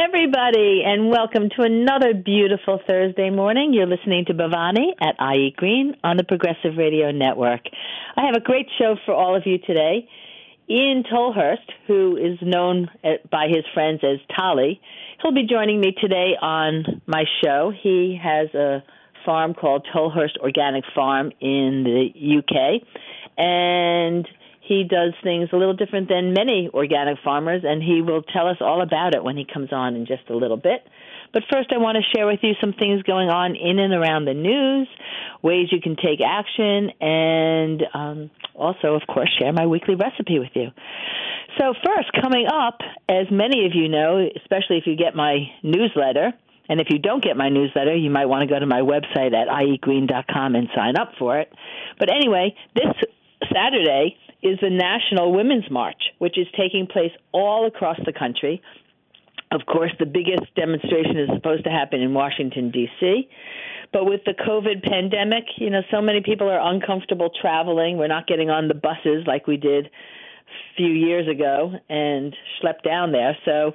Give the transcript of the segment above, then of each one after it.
everybody, and welcome to another beautiful Thursday morning. You're listening to Bhavani at I Eat Green on the Progressive Radio Network. I have a great show for all of you today. Ian Tolhurst, who is known by his friends as Tolly, he'll be joining me today on my show. He has a farm called Tolhurst Organic Farm in the UK, and he does things a little different than many organic farmers, and he will tell us all about it when he comes on in just a little bit. But first, I want to share with you some things going on in and around the news, ways you can take action, and also, of course, share my weekly recipe with you. So first, coming up, as many of you know, especially if you get my newsletter, and if you don't get my newsletter, you might want to go to my website at ieatgreen.com and sign up for it. But anyway, this Saturday is the National Women's March, which is taking place all across the country. Of course, the biggest demonstration is supposed to happen in Washington, D.C., but with the COVID pandemic, so many people are uncomfortable traveling. We're not getting on the buses like we did a few years ago and schlep down there. So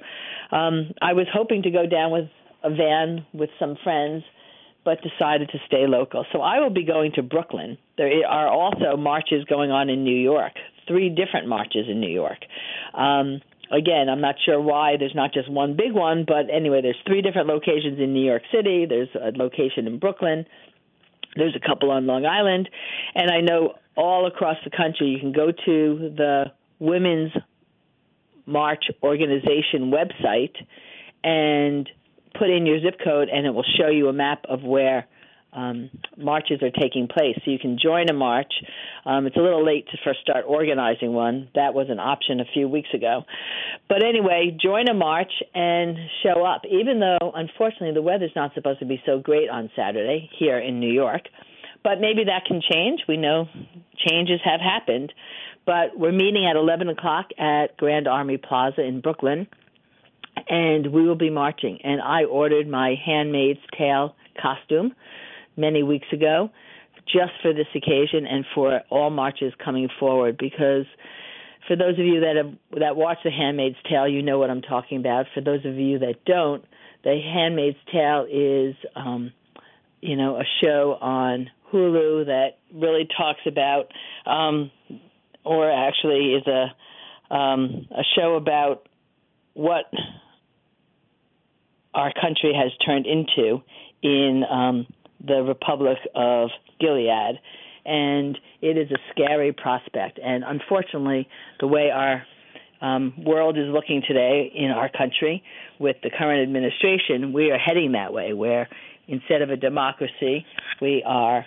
I was hoping to go down with a van with some friends, but decided to stay local. So I will be going to Brooklyn. There are also marches going on in New York, 3 different marches in New York. Again, I'm not sure why there's not just one big one, but anyway, there's 3 different locations in New York City. There's a location in Brooklyn. There's a couple on Long Island. And I know all across the country you can go to the Women's March Organization website and put in your zip code, and it will show you a map of where marches are taking place. So you can join a march. It's a little late to first start organizing one. That was an option a few weeks ago. But anyway, join a march and show up, even though, unfortunately, the weather's not supposed to be so great on Saturday here in New York. But maybe that can change. We know changes have happened. But we're meeting at 11 o'clock at Grand Army Plaza in Brooklyn, and we will be marching. And I ordered my Handmaid's Tale costume many weeks ago just for this occasion and for all marches coming forward, because for those of you that watch The Handmaid's Tale, you know what I'm talking about. For those of you that don't, The Handmaid's Tale is a show on Hulu that really talks about or actually is a show about what our country has turned into in the Republic of Gilead, and it is a scary prospect. And unfortunately, the way our world is looking today in our country with the current administration, we are heading that way, where instead of a democracy, we are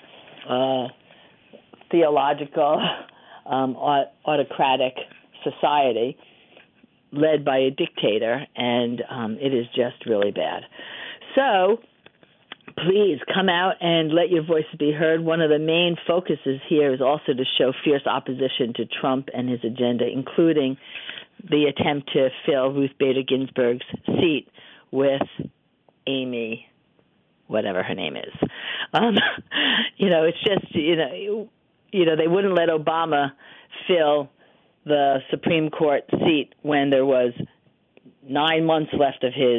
theological, autocratic society led by a dictator, and it is just really bad. So please come out and let your voices be heard. One of the main focuses here is also to show fierce opposition to Trump and his agenda, including the attempt to fill Ruth Bader Ginsburg's seat with Amy, whatever her name is. It's just, they wouldn't let Obama fill the Supreme Court seat when there was 9 months left of his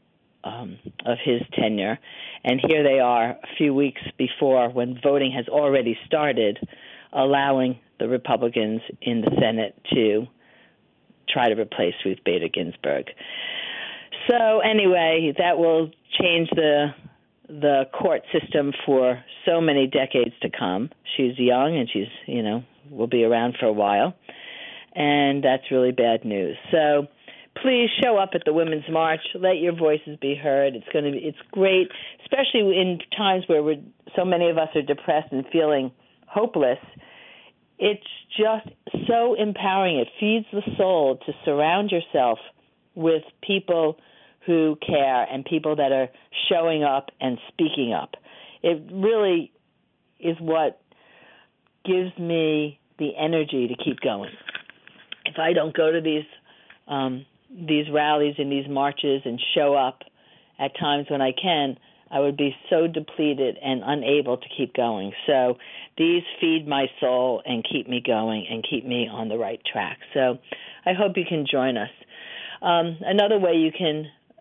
tenure, and here they are a few weeks before, when voting has already started, allowing the Republicans in the Senate to try to replace Ruth Bader Ginsburg. So anyway, that will change the court system for so many decades to come. She's young, and she's will be around for a while, and that's really bad news. So please show up at the Women's March. Let your voices be heard. It's great, especially in times where so many of us are depressed and feeling hopeless. It's just so empowering. It feeds the soul to surround yourself with people who care and people that are showing up and speaking up. It really is what gives me the energy to keep going. If I don't go to these rallies and these marches and show up at times when I can, I would be so depleted and unable to keep going. So these feed my soul and keep me going and keep me on the right track. So I hope you can join us. Another way you can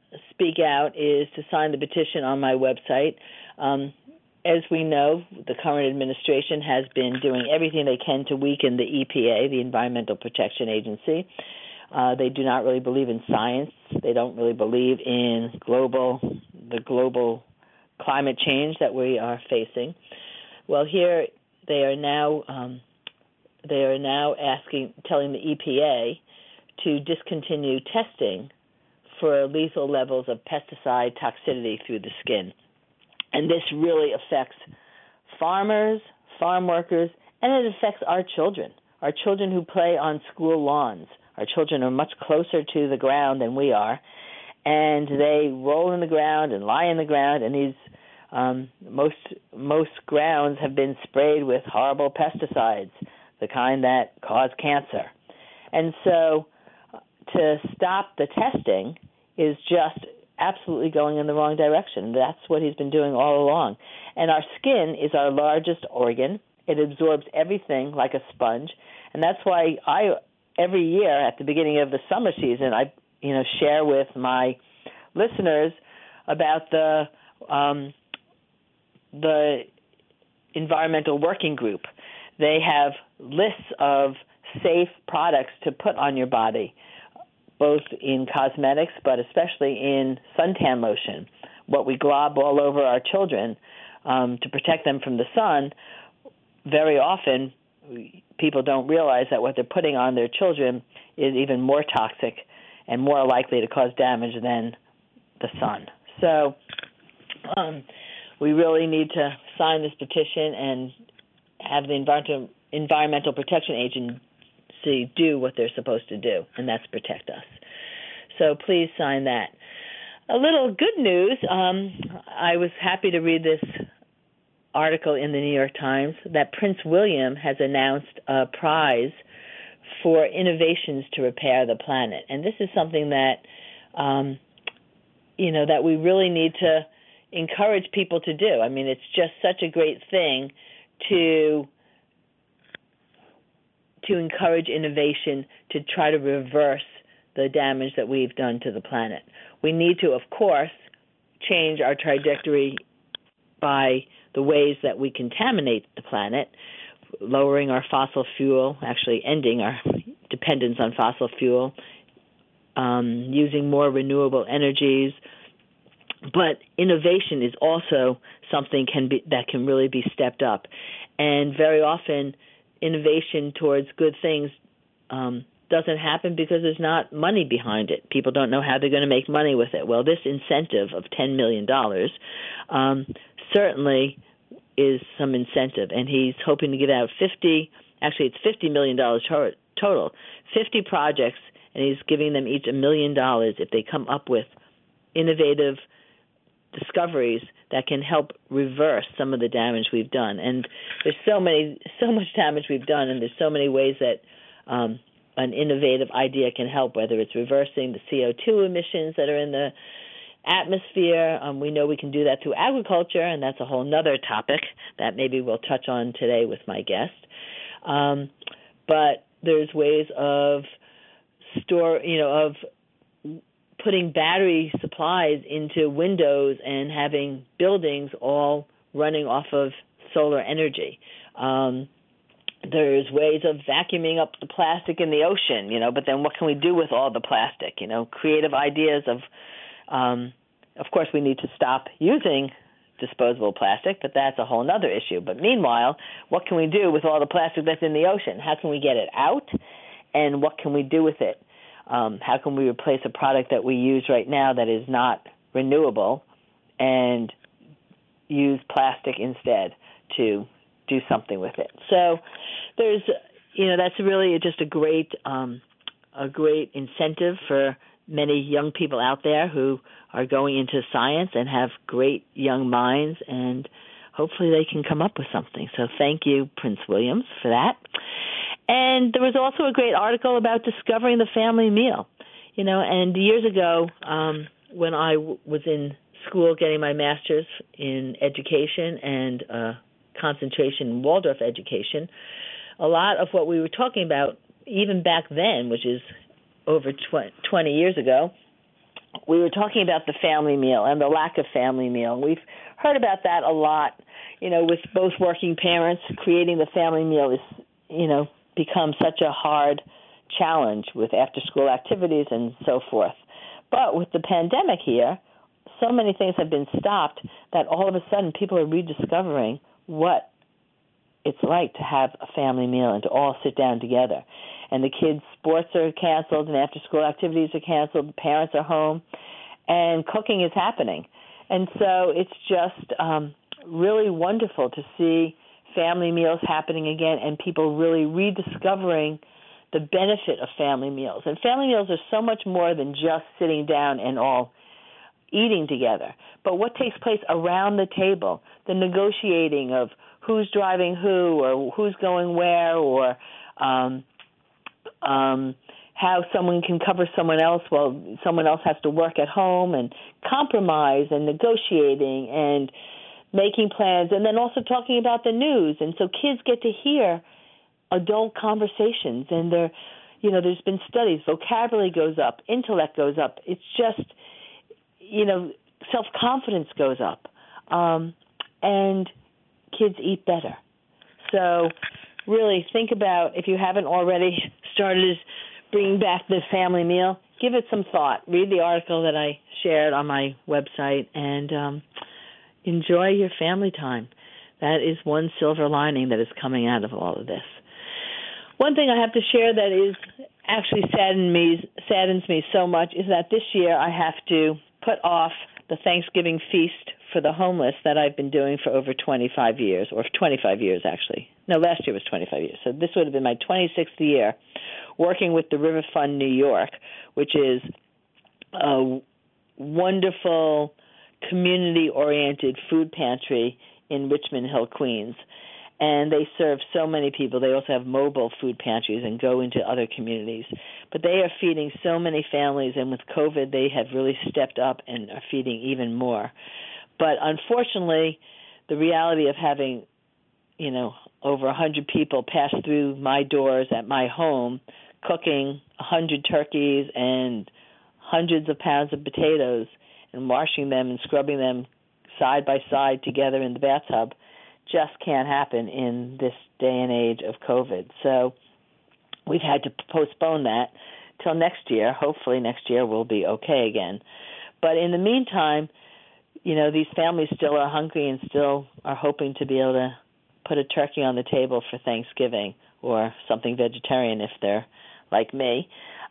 speak out is to sign the petition on my website. As we know, the current administration has been doing everything they can to weaken the EPA, the Environmental Protection Agency. They do not really believe in science. They don't really believe in the global climate change that we are facing. Well, here they are now telling the EPA to discontinue testing for lethal levels of pesticide toxicity through the skin. And this really affects farmers, farm workers, and it affects our children who play on school lawns. Our children are much closer to the ground than we are, and they roll in the ground and lie in the ground, and these most grounds have been sprayed with horrible pesticides, the kind that cause cancer. And so to stop the testing is just absolutely going in the wrong direction. That's what he's been doing all along. And our skin is our largest organ. It absorbs everything like a sponge, and that's why every year at the beginning of the summer season, I share with my listeners about the Environmental Working Group. They have lists of safe products to put on your body, both in cosmetics, but especially in suntan lotion, what we glob all over our children to protect them from the sun. Very often, people don't realize that what they're putting on their children is even more toxic and more likely to cause damage than the sun. So we really need to sign this petition and have the Environmental Protection Agency do what they're supposed to do, and that's protect us. So please sign that. A little good news, I was happy to read this article in the New York Times that Prince William has announced a prize for innovations to repair the planet. And this is something that, that we really need to encourage people to do. I mean, it's just such a great thing to encourage innovation to try to reverse the damage that we've done to the planet. We need to, of course, change our trajectory by the ways that we contaminate the planet, lowering our fossil fuel, actually ending our dependence on fossil fuel, using more renewable energies. But innovation is also something that can really be stepped up. And very often, innovation towards good things doesn't happen because there's not money behind it. People don't know how they're going to make money with it. Well, this incentive of $10 million certainly is some incentive, and he's hoping to give out it's $50 million total, 50 projects, and he's giving them each $1 million if they come up with innovative discoveries that can help reverse some of the damage we've done. And there's so much damage we've done, and there's so many ways that an innovative idea can help, whether it's reversing the CO2 emissions that are in the atmosphere. We know we can do that through agriculture, and that's a whole nother topic that maybe we'll touch on today with my guest. But there's ways of putting battery supplies into windows and having buildings all running off of solar energy. There's ways of vacuuming up the plastic in the ocean, but then what can we do with all the plastic? Creative ideas of course, we need to stop using disposable plastic, but that's a whole other issue. But meanwhile, what can we do with all the plastic that's in the ocean? How can we get it out, and what can we do with it? How can we replace a product that we use right now that is not renewable and use plastic instead to do something with it? So there's, that's really just a great incentive for many young people out there who are going into science and have great young minds, and hopefully they can come up with something. So thank you, Prince Williams, for that. And there was also a great article about discovering the family meal. And years ago, when I was in school getting my master's in education and concentration in Waldorf education, a lot of what we were talking about, even back then, which is over 20 years ago, we were talking about the family meal and the lack of family meal. We've heard about that a lot, with both working parents. Creating the family meal is, become such a hard challenge with after-school activities and so forth. But with the pandemic here, so many things have been stopped that all of a sudden people are rediscovering what it's like to have a family meal and to all sit down together. And the kids' sports are canceled and after-school activities are canceled. The parents are home, and cooking is happening. And so it's just really wonderful to see family meals happening again and people really rediscovering the benefit of family meals. And family meals are so much more than just sitting down and all eating together. But what takes place around the table, the negotiating of who's driving who or who's going where, or how someone can cover someone else while someone else has to work at home, and compromise and negotiating and making plans, and then also talking about the news. And so kids get to hear adult conversations, and there's been studies, vocabulary goes up, intellect goes up. It's just, self-confidence goes up, and kids eat better. So really think about, if you haven't already started bringing back the family meal, give it some thought. Read the article that I shared on my website, and enjoy your family time. That is one silver lining that is coming out of all of this. One thing I have to share that is actually saddens me so much is that this year I have to put off the Thanksgiving feast for the homeless that I've been doing for over 25 years, or 25 years actually. No, last year was 25 years. So this would have been my 26th year working with the River Fund New York, which is a wonderful community-oriented food pantry in Richmond Hill, Queens. And they serve so many people. They also have mobile food pantries and go into other communities. But they are feeding so many families, and with COVID, they have really stepped up and are feeding even more. But unfortunately, the reality of having, over 100 people pass through my doors at my home, cooking 100 turkeys and hundreds of pounds of potatoes and washing them and scrubbing them side by side together in the bathtub, just can't happen in this day and age of COVID. So we've had to postpone that till next year. Hopefully next year we'll be okay again. But in the meantime, these families still are hungry and still are hoping to be able to put a turkey on the table for Thanksgiving, or something vegetarian if they're like me.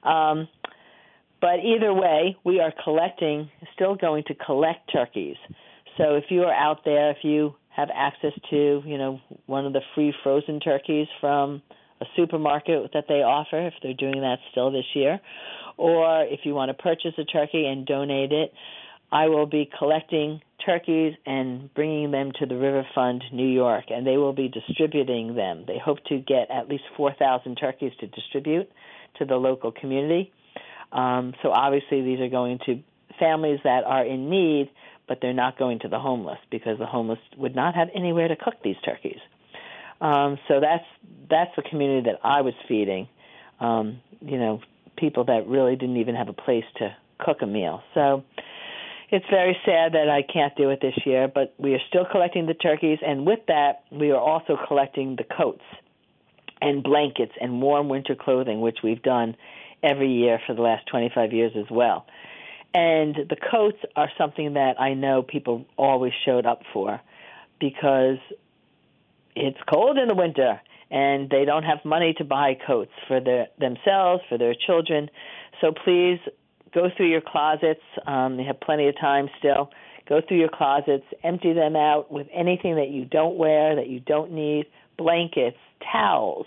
But either way, we are still going to collect turkeys. So if you are out there, if you have access to, one of the free frozen turkeys from a supermarket that they offer, if they're doing that still this year, or if you want to purchase a turkey and donate it, I will be collecting turkeys and bringing them to the River Fund New York, and they will be distributing them. They hope to get at least 4,000 turkeys to distribute to the local community. So obviously these are going to families that are in need, but they're not going to the homeless, because the homeless would not have anywhere to cook these turkeys. So that's the community that I was feeding, people that really didn't even have a place to cook a meal. So it's very sad that I can't do it this year, but we are still collecting the turkeys, and with that, we are also collecting the coats and blankets and warm winter clothing, which we've done every year for the last 25 years as well. And the coats are something that I know people always showed up for, because it's cold in the winter and they don't have money to buy coats for themselves, for their children. So please go through your closets. You have plenty of time still. Go through your closets, empty them out with anything that you don't wear, that you don't need, blankets, towels,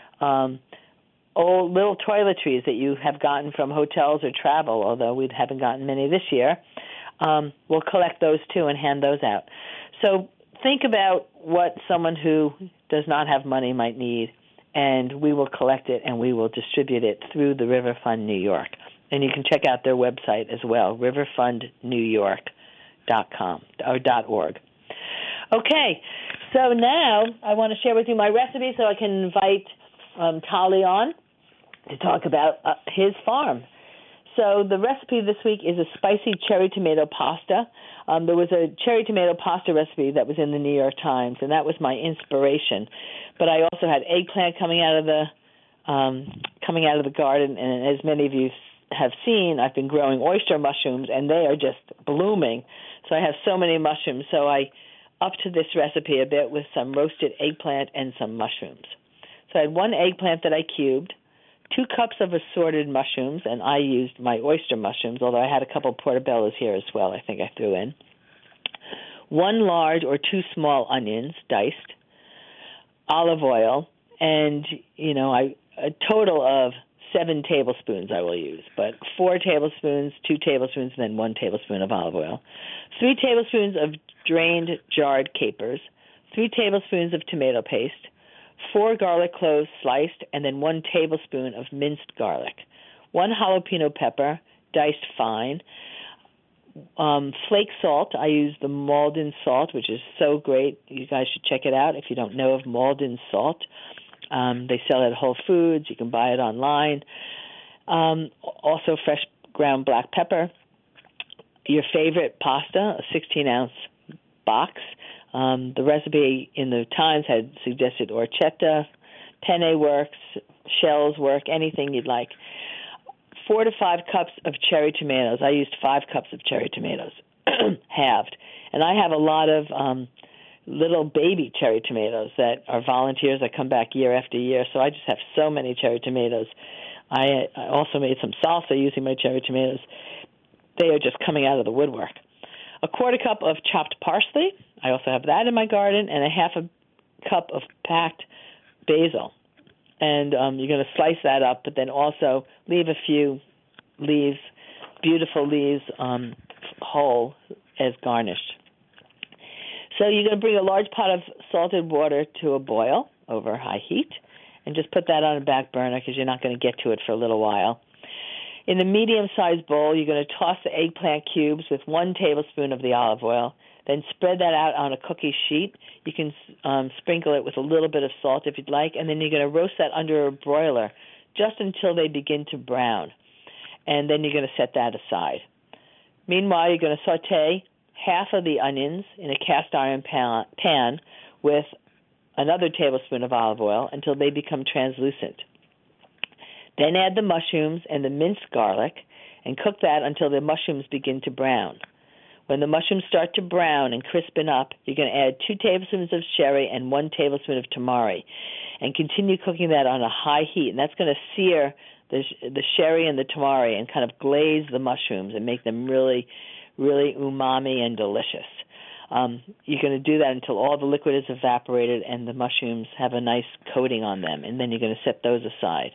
old little toiletries that you have gotten from hotels or travel, although we haven't gotten many this year. We'll collect those too and hand those out. So think about what someone who does not have money might need, and we will collect it and we will distribute it through the River Fund New York. And you can check out their website as well, riverfundnewyork.com or .org. Okay, so now I want to share with you my recipe so I can invite Tali on to talk about his farm. So the recipe this week is a spicy cherry tomato pasta. There was a cherry tomato pasta recipe that was in the New York Times, and that was my inspiration. But I also had eggplant coming out of the garden, and as many of you have seen, I've been growing oyster mushrooms, and they are just blooming. So I have so many mushrooms. So I upped this recipe a bit with some roasted eggplant and some mushrooms. So I had one eggplant that I cubed, 2 cups of assorted mushrooms, and I used my oyster mushrooms, although I had a couple portobellos here as well, I think I threw in. 1 large or 2 small onions, diced, olive oil, and, a total of 7 tablespoons I will use, but 4 tablespoons, 2 tablespoons, and then 1 tablespoon of olive oil. 3 tablespoons of drained jarred capers, 3 tablespoons of tomato paste, 4 garlic cloves sliced, and then 1 tablespoon of minced garlic, 1 jalapeno pepper, diced fine, flake salt. I use the Maldon salt, which is so great. You guys should check it out if you don't know of Maldon salt. They sell it at Whole Foods. You can buy it online. Also fresh ground black pepper. Your favorite pasta, a 16-ounce box. The recipe in the Times had suggested orchetta, penne works, shells work, anything you'd like. 4 to 5 cups of cherry tomatoes. I used 5 cups of cherry tomatoes, halved. And I have a lot of little baby cherry tomatoes that are volunteers that come back year after year, so I just have so many cherry tomatoes. I also made some salsa using my cherry tomatoes. They are just coming out of the woodwork. A 1/4 cup of chopped parsley. I also have that in my garden, and a 1/2 cup of packed basil. And you're going to slice that up, but then also leave a few leaves, beautiful leaves, whole as garnished. So you're going to bring a large pot of salted water to a boil over high heat, and just put that on a back burner because you're not going to get to it for a little while. In the medium-sized bowl, you're going to toss the eggplant cubes with 1 tablespoon of the olive oil. Then spread that out on a cookie sheet. You can sprinkle it with a little bit of salt if you'd like, and then you're going to roast that under a broiler just until they begin to brown. And then you're going to set that aside. Meanwhile, you're going to saute half of the onions in a cast iron pan with another tablespoon of olive oil until they become translucent. Then add the mushrooms and the minced garlic and cook that until the mushrooms begin to brown. When the mushrooms start to brown and crispen up, you're going to add 2 tablespoons of sherry and 1 tablespoon of tamari, and continue cooking that on a high heat. And that's going to sear the sherry and the tamari and kind of glaze the mushrooms and make them really, really umami and delicious. You're going to do that until all the liquid is evaporated and the mushrooms have a nice coating on them, and then you're going to set those aside.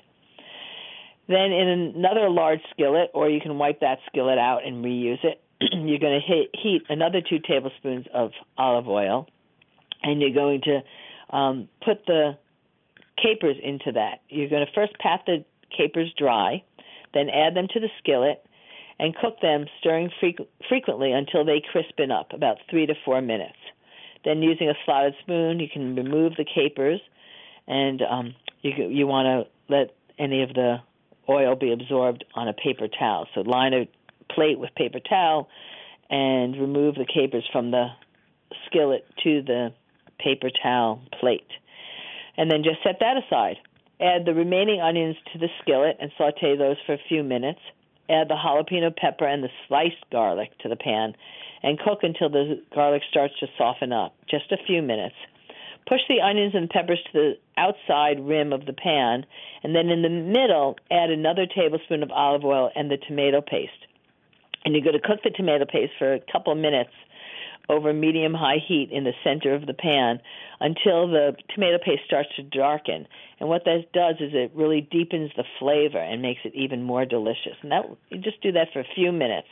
Then in another large skillet, or you can wipe that skillet out and reuse it, you're going to heat another 2 tablespoons of olive oil, and you're going to put the capers into that. You're going to first pat the capers dry, then add them to the skillet, and cook them, stirring frequently until they crispen up, about 3 to 4 minutes. Then using a slotted spoon, you can remove the capers, and you want to let any of the oil be absorbed on a paper towel. So line a plate with paper towel and remove the capers from the skillet to the paper towel plate. And then just set that aside. Add the remaining onions to the skillet and saute those for a few minutes. Add the jalapeno pepper and the sliced garlic to the pan and cook until the garlic starts to soften up, just a few minutes. Push the onions and peppers to the outside rim of the pan, and then in the middle, add another tablespoon of olive oil and the tomato paste. And you're going to cook the tomato paste for a couple minutes over medium-high heat in the center of the pan until the tomato paste starts to darken. And what that does is it really deepens the flavor and makes it even more delicious. And you just do that for a few minutes.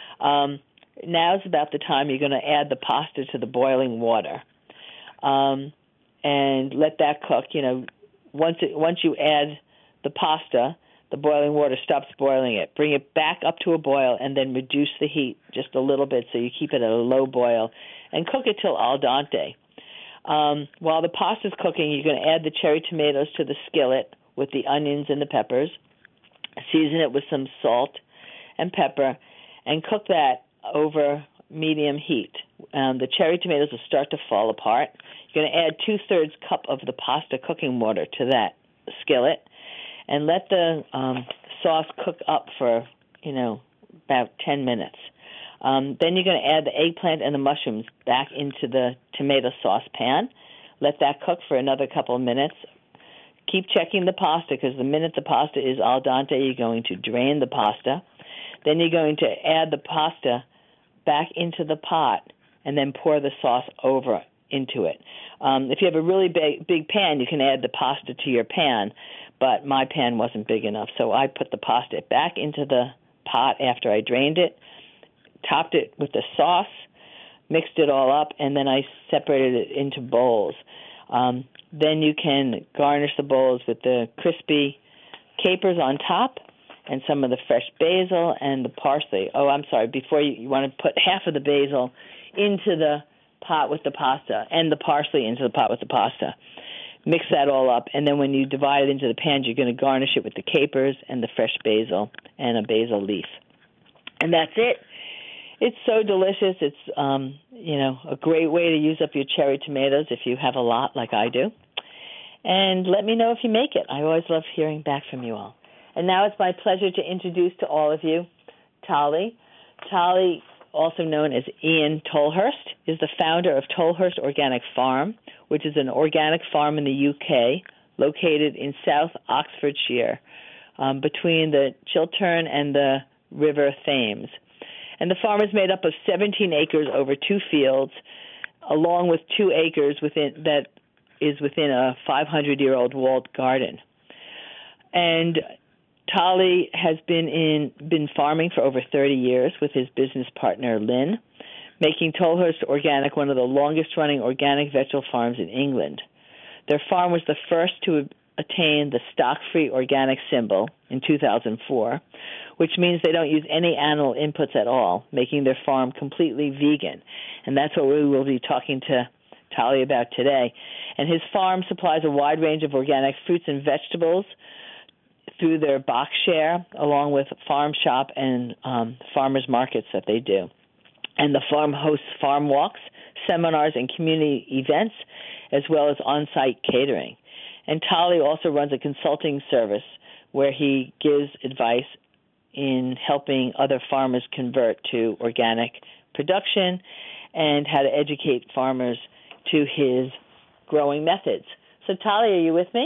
Now's about the time you're going to add the pasta to the boiling water. And let that cook. Once you add the pasta, the boiling water stops boiling it. Bring it back up to a boil and then reduce the heat just a little bit so you keep it at a low boil and cook it till al dente. While the pasta's cooking, you're going to add the cherry tomatoes to the skillet with the onions and the peppers. Season it with some salt and pepper, and cook that over medium heat. The cherry tomatoes will start to fall apart. You're going to add 2/3 cup of the pasta cooking water to that skillet, and let the sauce cook up for, about 10 minutes. Then you're going to add the eggplant and the mushrooms back into the tomato sauce pan. Let that cook for another couple of minutes. Keep checking the pasta, because the minute the pasta is al dente, you're going to drain the pasta. Then you're going to add the pasta back into the pot and then pour the sauce over into it. If you have a really big pan, you can add the pasta to your pan, but my pan wasn't big enough, so I put the pasta back into the pot after I drained it, topped it with the sauce, mixed it all up, and then I separated it into bowls. Then you can garnish the bowls with the crispy capers on top and some of the fresh basil and the parsley. Oh, I'm sorry. Before you want to put half of the basil into the pot with the pasta and the parsley into the pot with the pasta. Mix that all up, and then when you divide it into the pan, you're going to garnish it with the capers and the fresh basil and a basil leaf. And that's it. It's so delicious. It's, a great way to use up your cherry tomatoes if you have a lot like I do. And let me know if you make it. I always love hearing back from you all. And now it's my pleasure to introduce to all of you Tali. Tali, also known as Ian Tolhurst, is the founder of Tolhurst Organic Farm, which is an organic farm in the UK located in South Oxfordshire, between the Chiltern and the River Thames. And the farm is made up of 17 acres over 2 fields, along with 2 acres within a 500-year-old walled garden. And Tali has been farming for over 30 years with his business partner, Lynn, making Tolhurst Organic one of the longest-running organic vegetable farms in England. Their farm was the first to attain the stock-free organic symbol in 2004, which means they don't use any animal inputs at all, making their farm completely vegan. And that's what we will be talking to Tali about today. And his farm supplies a wide range of organic fruits and vegetables through their box share, along with farm shop and farmers markets that they do. And the farm hosts farm walks, seminars, and community events, as well as on-site catering. And Tali also runs a consulting service where he gives advice in helping other farmers convert to organic production and how to educate farmers to his growing methods. So, Tali, are you with me?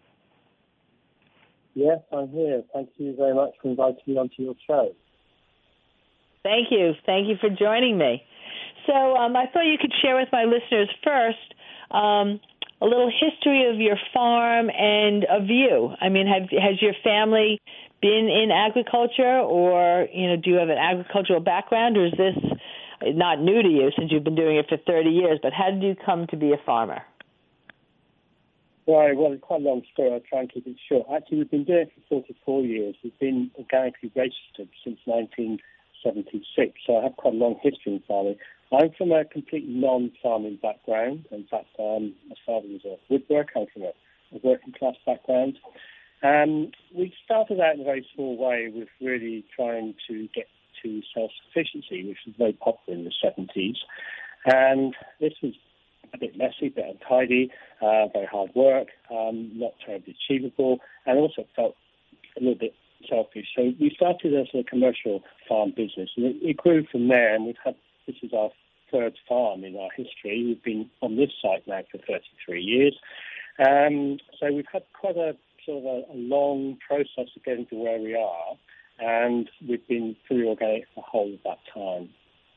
Yes, I'm here. Thank you very much for inviting me onto your show. Thank you. Thank you for joining me. So I thought you could share with my listeners first a little history of your farm and of you. I mean, has your family been in agriculture, or do you have an agricultural background, or is this not new to you since you've been doing it for 30 years? But how did you come to be a farmer? Right, well, it's quite a long story. I'll try and keep it short. Actually, we've been doing it for 44 years. We've been organically registered since 1976, so I have quite a long history in farming. I'm from a completely non-farming background. In fact, my father was a woodworker. I'm from a working class background. We started out in a very small way with really trying to get to self-sufficiency, which was very popular in the 70s. And this was a bit messy, a bit untidy, very hard work, not terribly achievable, and also felt a little bit selfish. So we started as a commercial farm business, and it grew from there, and this is our third farm in our history. We've been on this site now for 33 years. So we've had quite a sort of a long process of getting to where we are, and we've been fully organic the whole of that time.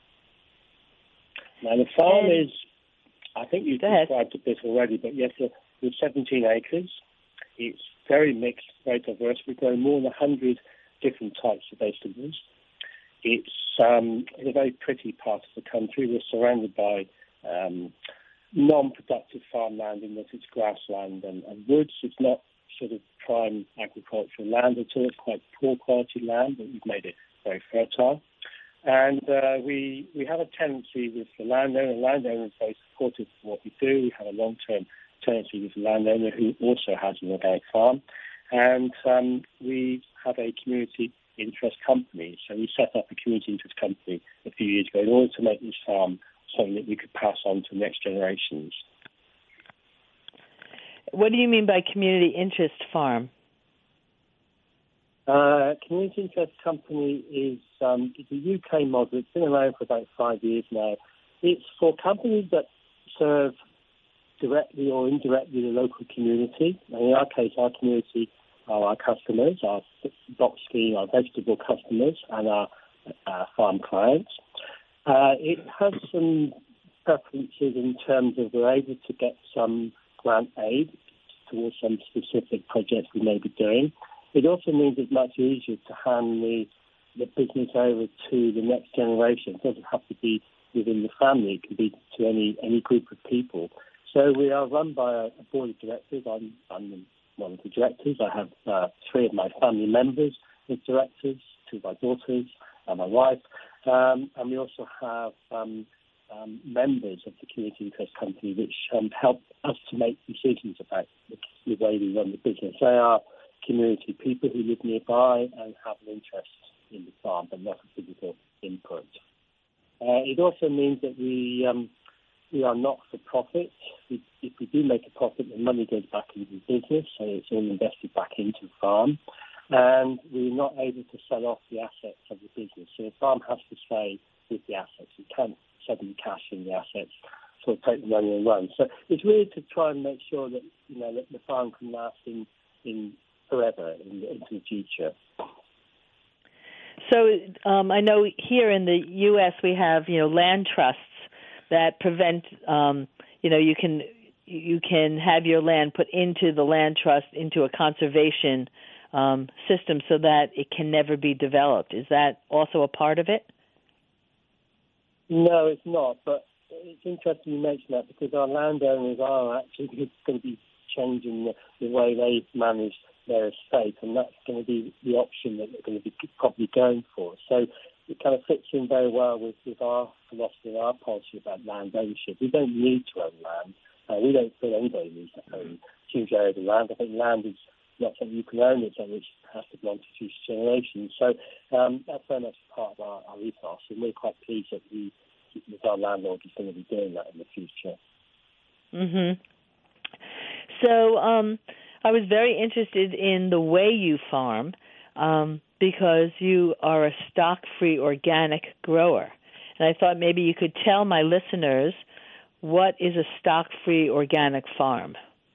Now the farm is, I think you've described this already, but yes, there's 17 acres. It's very mixed, very diverse. We grow more than 100 different types of vegetables. It's in a very pretty part of the country. We're surrounded by non-productive farmland in that it's grassland and woods. It's not sort of prime agricultural land at all. It's quite poor quality land, but we've made it very fertile. And we have a tenancy with the landowner. The landowner is very supportive of what we do. We have a long-term tenancy with the landowner who also has an organic farm. And we have a community interest company. So we set up a community interest company a few years ago in order to make this farm something that we could pass on to next generations. What do you mean by community interest farm? Community interest company is it's a UK model. It's been around for about 5 years now. It's for companies that serve directly or indirectly the local community. And in our case, our community are our customers, our box scheme, our vegetable customers, and our farm clients. It has some preferences in terms of we're able to get some grant aid towards some specific projects we may be doing. It also means it's much easier to hand the business over to the next generation. It doesn't have to be within the family. It can be to any group of people. So we are run by a board of directors. I'm one of the directors. I have 3 of my family members as directors, 2 of my daughters and my wife. And we also have members of the community interest company which help us to make decisions about the way we run the business. They are community people who live nearby and have an interest in the farm, but not a physical input. It also means that we are not for profit. If we do make a profit, the money goes back into the business, so it's all invested back into the farm. And we're not able to sell off the assets of the business. So the farm has to stay with the assets. We can't suddenly cash in the assets, sort of take the money and run. So it's really to try and make sure that, that the farm can last in forever into the future. So I know here in the U.S. we have, land trusts that prevent, you can have your land put into the land trust into a conservation system so that it can never be developed. Is that also a part of it? No, it's not. But it's interesting you mention that because our landowners are actually going to be changing the way they manage their estate, and that's going to be the option that they're going to be probably going for. So it kind of fits in very well with our philosophy and our policy about land ownership. We don't need to own land. We don't feel anybody needs to own huge areas of land. I think land is not something you can own, it's something which has to belong to future generations. So that's very much part of our ethos, and we're quite pleased that our landlord is going to be doing that in the future. Mm-hmm. So I was very interested in the way you farm because you are a stock-free organic grower. And I thought maybe you could tell my listeners what is a stock-free organic farm.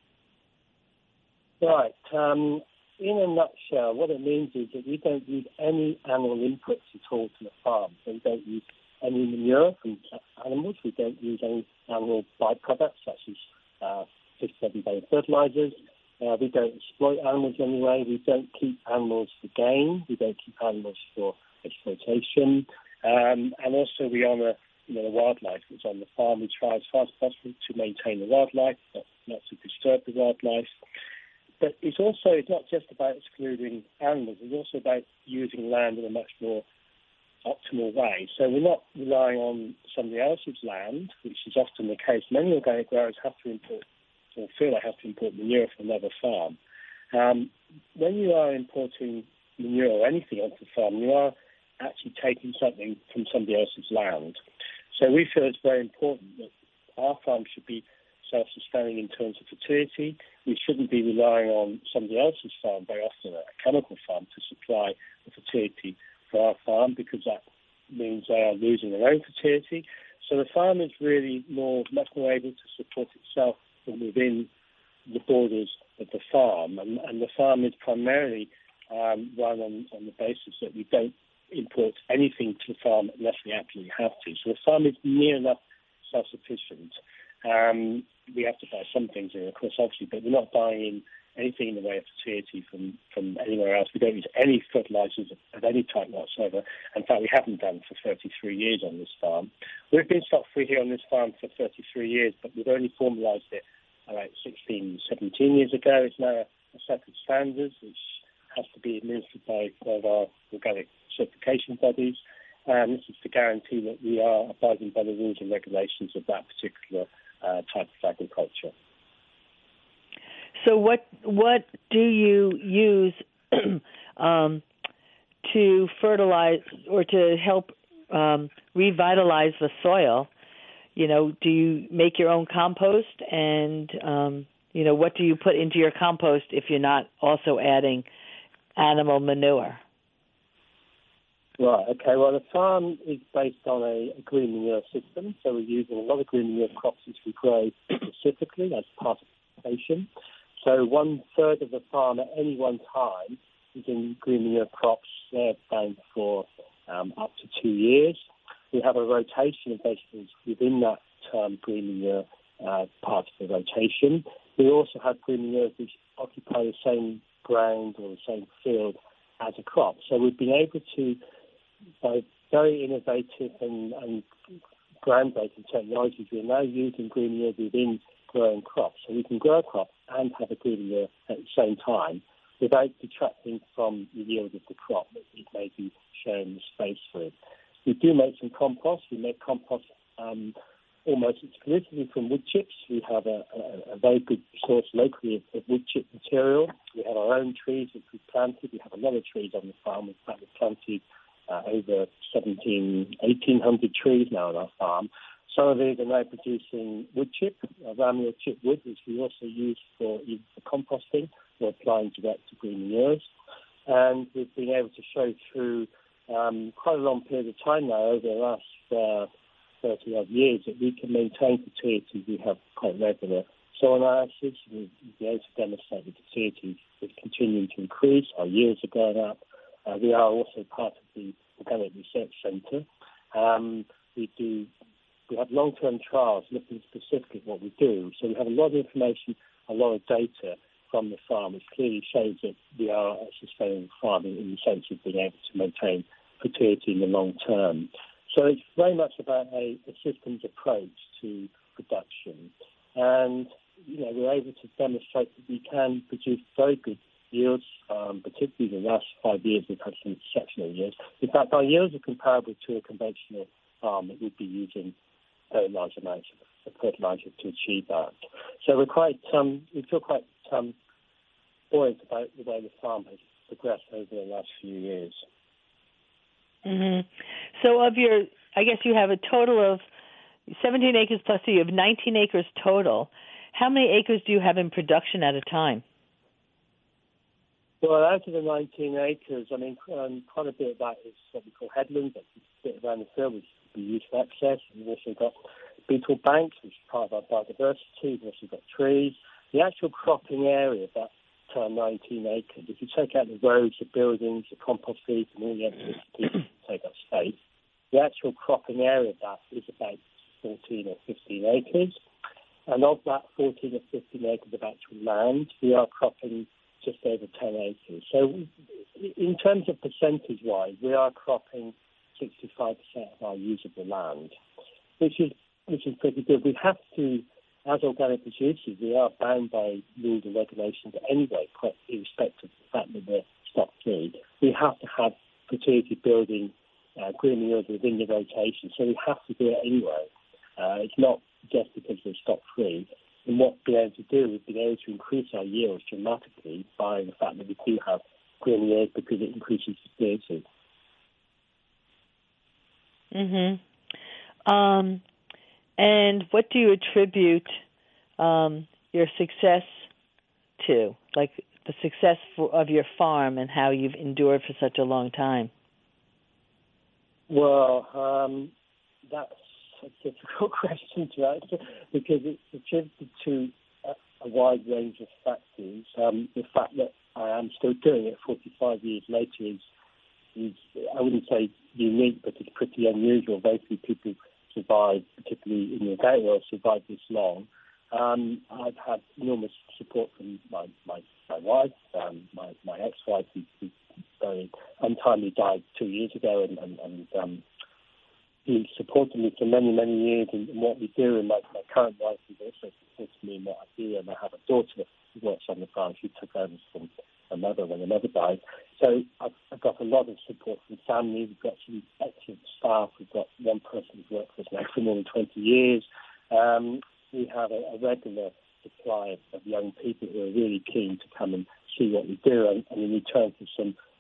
Right. In a nutshell, what it means is that we don't use any animal inputs at all to the farm. So we don't use any manure from animals. We don't use any animal byproducts such as fish, seven-day fertilizers. We don't exploit animals in any way. We don't keep animals for gain. We don't keep animals for exploitation. And also we honour the wildlife that's on the farm. We try as far as possible to maintain the wildlife, not to disturb the wildlife. But it's not just about excluding animals. It's also about using land in a much more optimal way. So we're not relying on somebody else's land, which is often the case. Many organic growers have to import or feel they have to import manure from another farm. When you are importing manure or anything onto the farm, you are actually taking something from somebody else's land. So we feel it's very important that our farm should be self-sustaining in terms of fertility. We shouldn't be relying on somebody else's farm, very often a chemical farm, to supply the fertility for our farm, because that means they are losing their own fertility. So the farm is really much more able to support itself from within the borders of the farm. And the farm is primarily run on the basis that we don't import anything to the farm unless we absolutely have to. So the farm is near enough self-sufficient. We have to buy some things in, of course, obviously, but we're not buying in anything in the way of fertility from anywhere else. We don't use any fertilizers of any type whatsoever. In fact, we haven't done for 33 years on this farm. We've been stock-free here on this farm for 33 years, but we've only formalised it about 16, 17 years ago. It's now a set of standards which has to be administered by one of our organic certification bodies. And this is to guarantee that we are abiding by the rules and regulations of that particular type of agriculture. So what do you use to fertilize or to help revitalize the soil, do you make your own compost? And, what do you put into your compost if you're not also adding animal manure? Right, okay. Well, the farm is based on a green manure system, so we're using a lot of green manure crops which we grow specifically as part of the rotation. So 1/3 of the farm at any one time is in green manure crops. They're bound for up to 2 years. We have a rotation of vegetables within that green manure part of the rotation. We also have green manures which occupy the same ground or the same field as a crop. So we've been able to, by very innovative and groundbreaking technologies, we're now using green manure within growing crops. So we can grow a crop and have a green manure at the same time without detracting from the yield of the crop that it may be sharing the space with. We do make some compost. We make compost almost exclusively from wood chips. We have a very good source locally of wood chip material. We have our own trees which we've planted. We have a lot of trees on the farm. In fact, we've planted over 1,800 trees now on our farm. Some of these are now producing wood chip, Ramio chip wood, which we also use for either for composting or applying direct to green manures. And we've been able to show through quite a long period of time now, over the last 30-odd years, that we can maintain fertility. We have quite regular soil analysis. We've been able to demonstrate that fertility is continuing to increase. Our yields are going up. We are also part of the Organic Research Centre. We have long-term trials looking specifically at what we do. So we have a lot of information, a lot of data from the farm, which clearly shows that we are a sustainable farm in the sense of being able to maintain fertility in the long term. So it's very much about a systems approach to production. And, we're able to demonstrate that we can produce very good yields, particularly the last 5 years we've had some exceptional years. In fact, our yields are comparable to a conventional farm that would be using very large amounts of fertilizer to achieve that. So we feel quite buoyant about the way the farm has progressed over the last few years. Mm-hmm. So I guess you have a total of 17 acres plus, so you have 19 acres total. How many acres do you have in production at a time? Well, out of the 19 acres, quite a bit of that is what we call headlands. That's a bit around the field, which we use for access. We've also got beetle banks, which is part of our biodiversity. We've also got trees. The actual cropping area of that 19 acres, if you take out the roads, the buildings, the compost heap, and all the extra pieces that take up space, the actual cropping area of that is about 14 or 15 acres. And of that 14 or 15 acres of actual land, we are cropping just over 10 acres. So in terms of percentage-wise, we are cropping 65% of our usable land, which is pretty good. We have to, as organic producers, we are bound by rules and regulations anyway, quite irrespective of the fact that we're stock-free. We have to have fertility building green manures within the rotation, so we have to do it anyway. It's not just because we're stock-free. And what we're able to do is be able to increase our yields dramatically by the fact that we do have green manures because it increases fertility. Mm-hmm. And what do you attribute your success to, like the success of your farm and how you've endured for such a long time? Well, that's a difficult question to answer because it's attributed to a wide range of factors. The fact that I am still doing it 45 years later is I wouldn't say unique, but it's pretty unusual. Very few people survive, particularly in the organic world, survive this long. I've had enormous support from my wife, my ex-wife, who very untimely died 2 years ago, and he supported me for many, many years in what we do. And my current wife has also supported me in what I do. And I have a daughter who works on the farm. She took over from her mother when her mother died. So I've got a lot of support from family. We've got some excellent staff. We've got one person who's worked for us now for more than 20 years. We have a regular supply of young people who are really keen to come and see what we do. And in return for some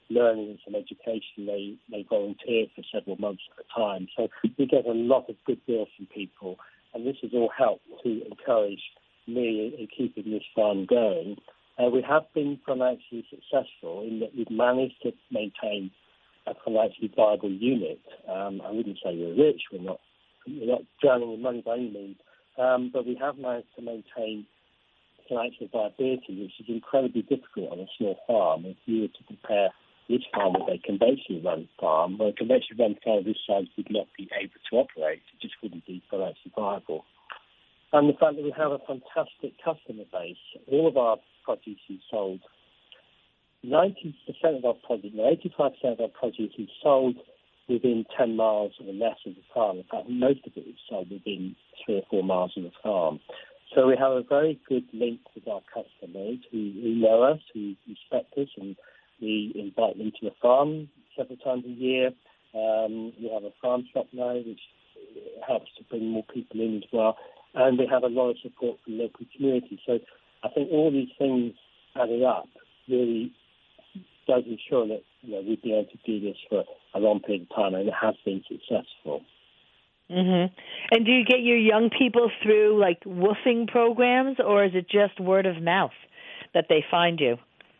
learning and some education, they volunteer for several months at a time. So we get a lot of goodwill from people, and this has all helped to encourage me in keeping this farm going. We have been financially successful in that we've managed to maintain a financially viable unit. I wouldn't say we're rich, we're not drowning in money by any means, but we have managed to maintain financial viability, which is incredibly difficult on a small farm. If you were to compare this farm with a conventionally run farm, well, a conventionally run farm of this size would not be able to operate. It just wouldn't be financially viable. And the fact that we have a fantastic customer base. All of our produce is sold. 90% of our produce, 85% of our produce is sold within 10 miles or less of the farm. In fact, most of it is sold within 3 or 4 miles of the farm. So we have a very good link with our customers who know us, who respect us, and we invite them to the farm several times a year. We have a farm shop now, which helps to bring more people in as well. And we have a lot of support from the local community. So I think all these things added up really does ensure that we'd be able to do this for a long period of time, and it has been successful. Mm-hmm. And do you get your young people through like woofing programs, or is it just word of mouth that they find you?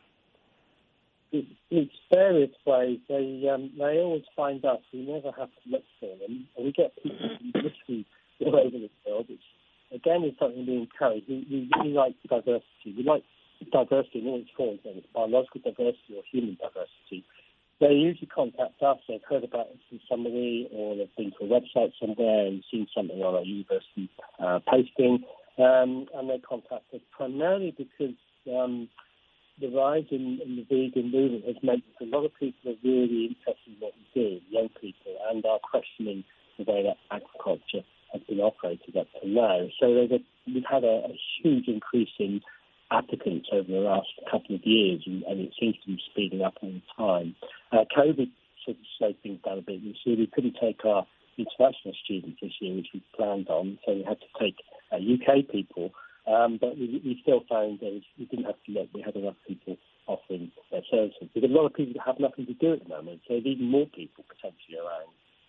It's various ways. They always find us. We never have to look for them. And we get people literally all over the world, which again is something we encourage. We really like diversity. We like diversity in all its forms, whether it's biological diversity or human diversity. They usually contact us. They've heard about us from somebody, or they've been to a website somewhere and seen something on our university posting, and they contact us primarily because the rise in the vegan movement has meant that a lot of people are really interested in what we do, young people, and are questioning the way that agriculture has been operated up to now. So we've had a huge increase in applicants over the last couple of years, and it seems to be speeding up all the time. COVID sort of slowed things down a bit. We couldn't take our international students this year, which we planned on, so we had to take UK people. But we still found that we didn't have to look. We had enough people offering their services. There's a lot of people that have nothing to do at the moment, so there's even more people potentially around.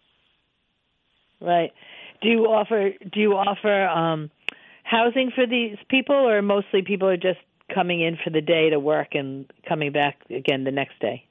Right. Do you offer housing for these people, or mostly people are just coming in for the day to work and coming back again the next day?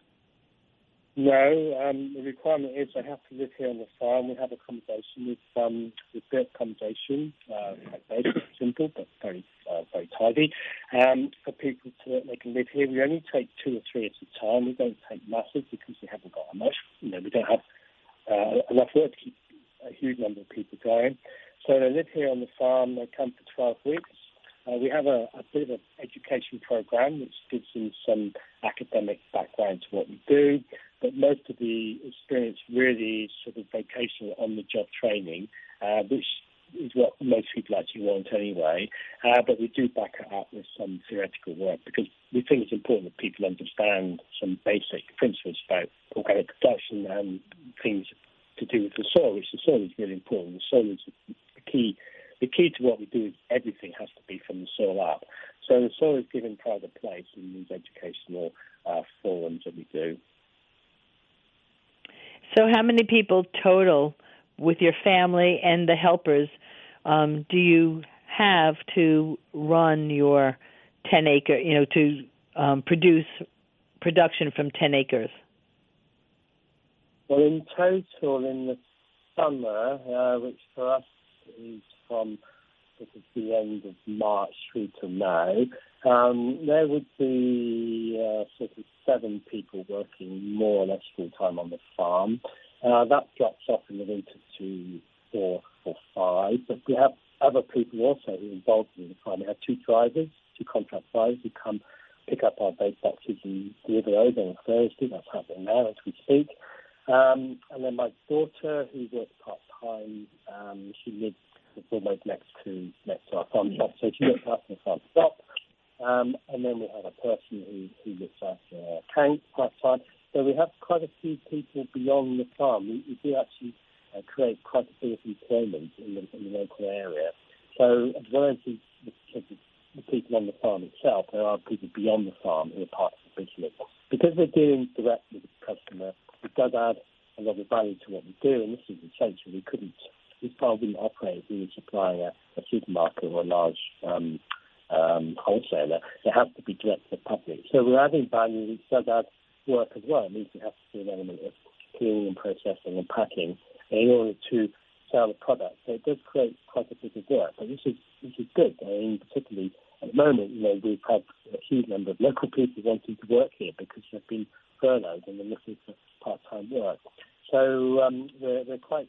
No, the requirement is they have to live here on the farm. We have accommodation. We've built accommodation, very simple but very tidy, for people they can live here. We only take 2 or 3 at a time. We don't take masses because we haven't got enough. We don't have enough work to keep a huge number of people going. So they live here on the farm. They come for 12 weeks. We have a bit of an education program which gives them some academic background to what we do, but most of the experience really is sort of vocational on-the-job training, which is what most people actually want anyway. But we do back it up with some theoretical work because we think it's important that people understand some basic principles about organic production and things to do with the soil, which the soil is really important. The soil is the key. The key to what we do is everything has to be from the soil up. So the soil is given pride of place in these educational forums that we do. So how many people total with your family and the helpers do you have to run your 10-acre, to production from 10 acres? Well, in total, in the summer, which for us is from the end of March through to now, there would be sort of 7 people working more or less full-time on the farm. That drops off in the winter to 4 or 5, but we have other people also who are involved in the farm. We have 2 drivers, 2 contract drivers who come pick up our bait boxes and deliver those on a Thursday. That's happening now as we speak. And then my daughter, who works part-time, she lives almost next to our farm shop, so she looks after the farm shop. And then we have a person who looks after our account part-time. So we have quite a few people beyond the farm. We do actually create quite a bit of employment in the local area. So as well as the the people on the farm itself. There are people beyond the farm who are part of the business. Because we're dealing directly with the customer, it does add a lot of value to what we do, and this is essential. This farm wouldn't operate if we were supplying a supermarket or a large wholesaler. It has to be direct to the public. So we're adding value, which does add work as well. It means we have to do an element of cleaning and processing and packing in order to sell the product. So it does create quite a bit of work, but this is good. I mean, particularly at the moment, we've had a huge number of local people wanting to work here because they've been furloughed and they're looking for part-time work. So we're quite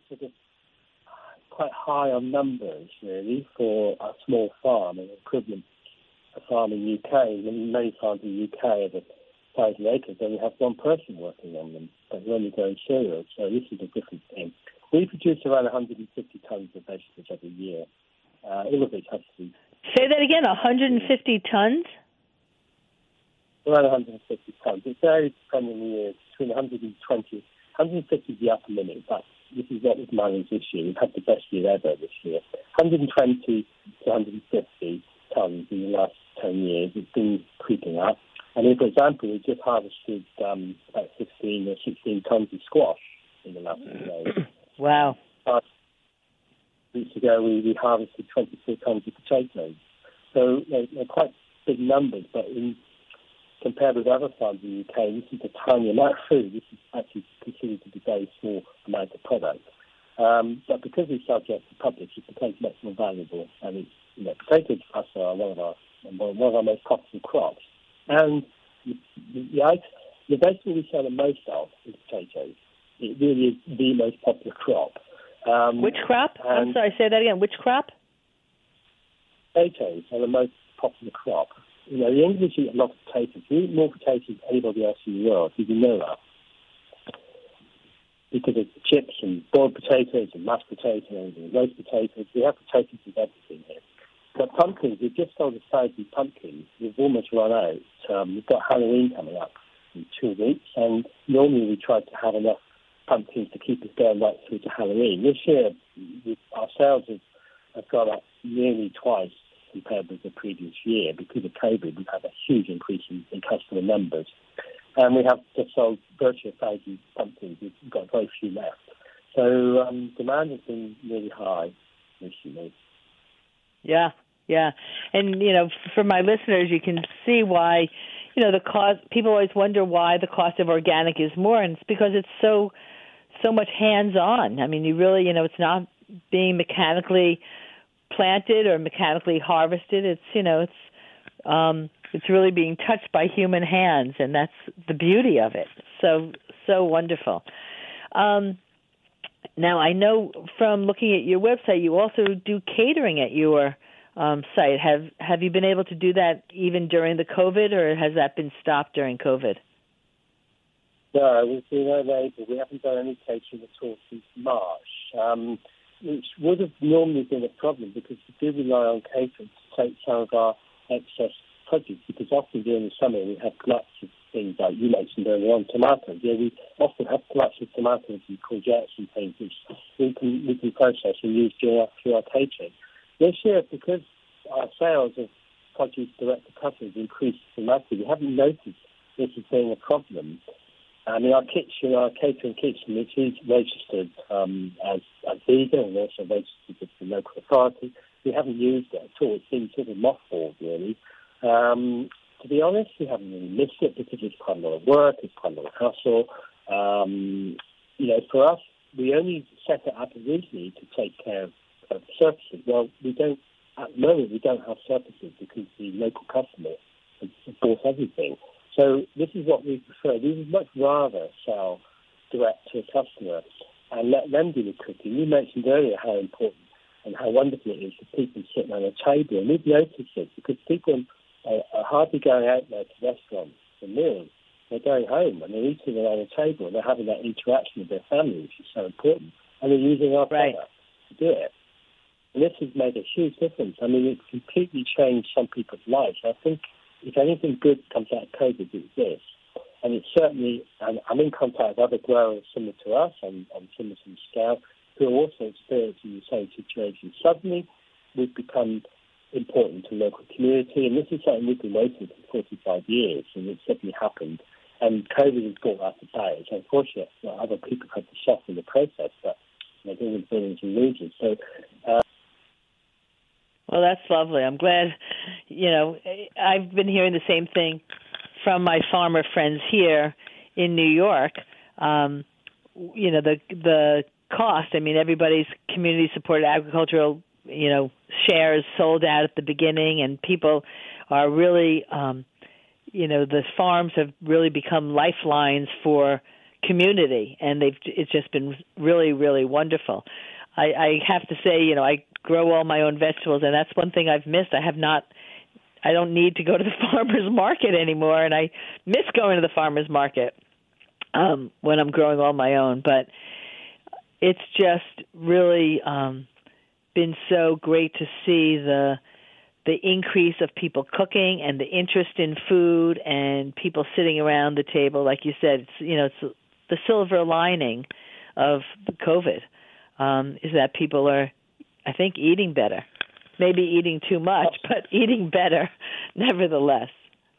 high on numbers, really, for a small farm, an equivalent farm in the UK. Many farms in the UK are 1,000 acres, and we have one person working on them, but we're only growing cereals, so this is a different thing. We produce around 150 tonnes of vegetables every year. All of it has to be... Say that again, 150 tonnes? Around 150 tonnes. It varies depending on the year, between 150 is the upper limit, but this is what we've managed this year. We've had the best year ever this year. 120 to 150 tonnes in the last 10 years. It's been creeping up. And for example, we just harvested about 15 or 16 tonnes of squash in the last few days. Wow. 5 weeks ago, we harvested 24 tonnes of potatoes. So they're quite big numbers, but compared with other farms in the UK, this is a tiny amount of food. This is actually considered to be a very small amount of product. But because we sell direct to the public, it becomes much more valuable. And potatoes for us are one of our most profitable crops. And the vegetable we sell the most of is potatoes. It really is the most popular crop. Which crop? I'm sorry, say that again. Which crop? Potatoes are the most popular crop. The English eat a lot of potatoes. We eat more potatoes than anybody else in the world. Did you know that? Because of chips and boiled potatoes and mashed potatoes and roast potatoes. We have potatoes with everything here. But pumpkins, we've just sold 1,000 pumpkins. We've almost run out. We've got Halloween coming up in 2 weeks, and normally we try to have enough pumpkins to keep us going right through to Halloween. This year, our sales have gone up nearly twice compared with the previous year. Because of COVID, we've had a huge increase in customer numbers. And we have just sold virtually 1,000 pumpkins. We've got very few left. So demand has been really high recently. Yeah. And, for my listeners, you can see why, the cost, people always wonder why the cost of organic is more, and it's because it's so much hands-on. I mean, you really, it's not being mechanically planted or mechanically harvested. It's, it's really being touched by human hands, and that's the beauty of it. So wonderful. Now, I know from looking at your website, you also do catering at your site. Have you been able to do that even during the COVID, or has that been stopped during COVID? No, we've been unable. We haven't done any catering at all since March, which would have normally been a problem because we do rely on catering to take some of our excess produce, because often during the summer we have gluts of things like you mentioned earlier on, tomatoes. Yeah, we often have gluts of tomatoes and courgettes and things which we can process and use through our catering. This year, because our sales of produce direct to customers increased dramatically, we haven't noticed this as being a problem. I mean, our catering kitchen, which is registered as vegan and also registered with the local authority, we haven't used it at all. It's been sort of mothballed, really. To be honest, we haven't really missed it because it's quite a lot of work, it's quite a lot of hassle. For us, we only set it up originally to take care of surfaces. Well, at the moment, we don't have surfaces because the local customer has bought everything. So this is what we prefer. We would much rather sell direct to a customer and let them do the cooking. You mentioned earlier how important and how wonderful it is for people sitting on a table. And we've noticed it because people are hardly going out there to restaurants for meals. They're going home and they're eating around a table and they're having that interaction with their family, which is so important. And they're using our product to do it. And this has made a huge difference. I mean, it's completely changed some people's lives. I think if anything good comes out of COVID, it's this. And it's certainly, and I'm in contact with other growers similar to us on similar scale who are also experiencing the same situation. Suddenly, we've become important to local community, and this is something we've been waiting for 45 years, and it's certainly happened. And COVID has brought that about. It's unfortunate that other people had to suffer in the process, but there's always winners and losers. So, well, that's lovely. I'm glad. I've been hearing the same thing from my farmer friends here in New York. The cost. I mean, everybody's community-supported agricultural, shares sold out at the beginning, and people are really, the farms have really become lifelines for community, and it's just been really, really wonderful. I have to say, I grow all my own vegetables, and that's one thing I've missed. I don't need to go to the farmer's market anymore, and I miss going to the farmer's market when I'm growing all my own. But it's just really been so great to see the increase of people cooking and the interest in food and people sitting around the table. Like you said, it's the silver lining of COVID is that people are, I think, eating better. Maybe eating too much, but eating better nevertheless.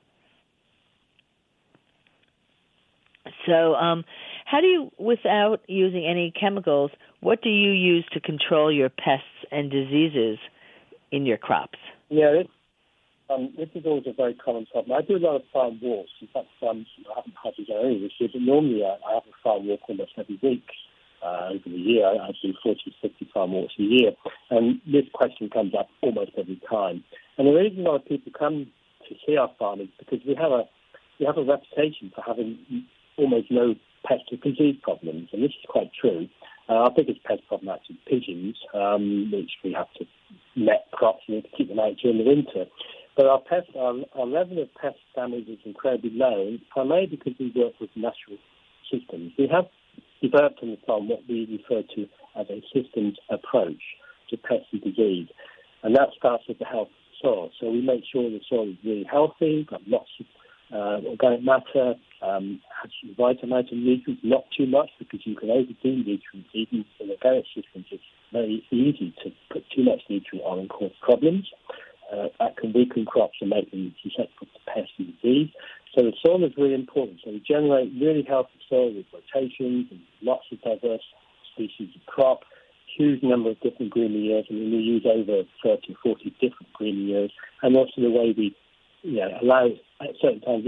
So how do you, without using any chemicals, what do you use to control your pests and diseases in your crops? Yeah, this is always a very common problem. I do a lot of farm walks. In fact, I haven't had to go any this year, but normally I have a farm walk almost every week. Over the year, I do 40 to 50 farm walks a year, and this question comes up almost every time. And the reason a lot of people come to see our farm is because we have a reputation for having almost no pest or disease problems, and this is quite true. Our biggest pest problem actually is pigeons, which we have to net crops and to keep them out during the winter. But our level of pest damage is incredibly low, primarily because we work with natural systems. We have developed on the farm what we refer to as a systems approach to pest and disease, and that starts with the health of the soil. So we make sure the soil is really healthy, got lots of organic matter, has the right amount of nutrients, not too much, because you can overdo nutrients. Even in organic systems, it's very easy to put too much nutrient on and cause problems. That can weaken crops and make them susceptible to pest and disease. So the soil is really important. So we generate really healthy soil with rotations and lots of diverse species of crop, huge number of different green manures. I mean, we use over 30 or 40 different green manures, and also the way we allow, at certain times,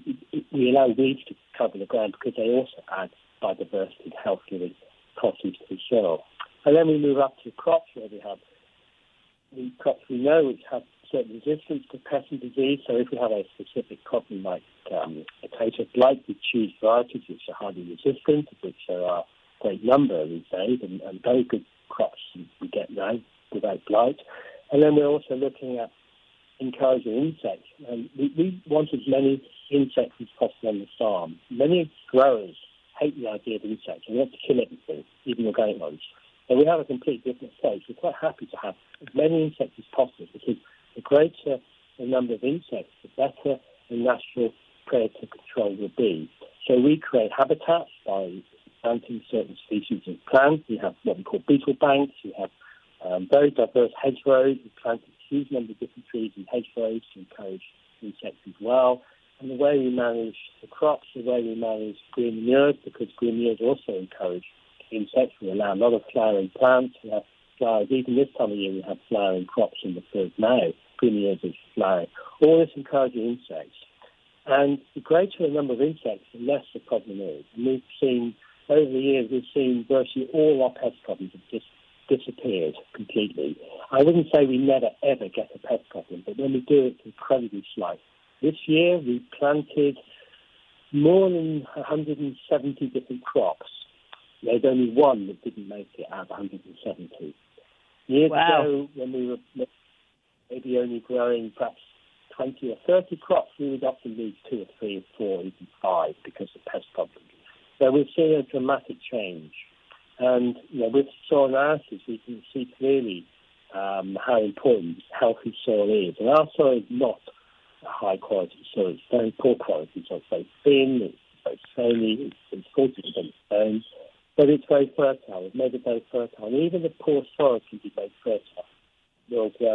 we allow weeds to cover the ground because they also add biodiversity, health-giving properties to the soil. And then we move up to crops where we have the crops we know which have certain resistance to pest and disease. So if we have a specific crop, we might potato blight, we choose varieties which are highly resistant, of which there are a great number these days, and very good crops we get now without blight. And then we're also looking at encouraging insects. And we want as many insects as possible on the farm. Many growers hate the idea of insects and want to kill everything, even organic ones. So we have a completely different approach. We're quite happy to have as many insects as possible because the greater the number of insects, the better the natural predator control will be. So we create habitats by planting certain species of plants. We have what we call beetle banks. We have very diverse hedgerows. We planted a huge number of different trees and hedgerows to encourage insects as well. And the way we manage the crops, the way we manage green manures, because green manures also encourage insects. We allow a lot of flowering plants. We have flowers. Even this time of year, we have flowering crops in the field now. Green manures is flowering. All this encouraging insects. And the greater the number of insects, the less the problem is. And we've seen, over the years, we've seen virtually all our pest problems have just disappeared completely. I wouldn't say we never, ever get a pest problem, but when we do, it's incredibly slight. This year, we planted more than 170 different crops. There's only one that didn't make it out of 170. Years ago, when we were maybe only growing perhaps 20 or 30 crops, we would often lose 2 or 3 or 4, even 5 because of pest problems. So we're seeing a dramatic change. And with soil analysis, we can see clearly how important healthy soil is. And our soil is not a high-quality soil. It's very poor quality. So it's very thin, it's very stony, it's 40% stone. But it's very fertile. We've made it very fertile. And even the poor soil can be very fertile. It will grow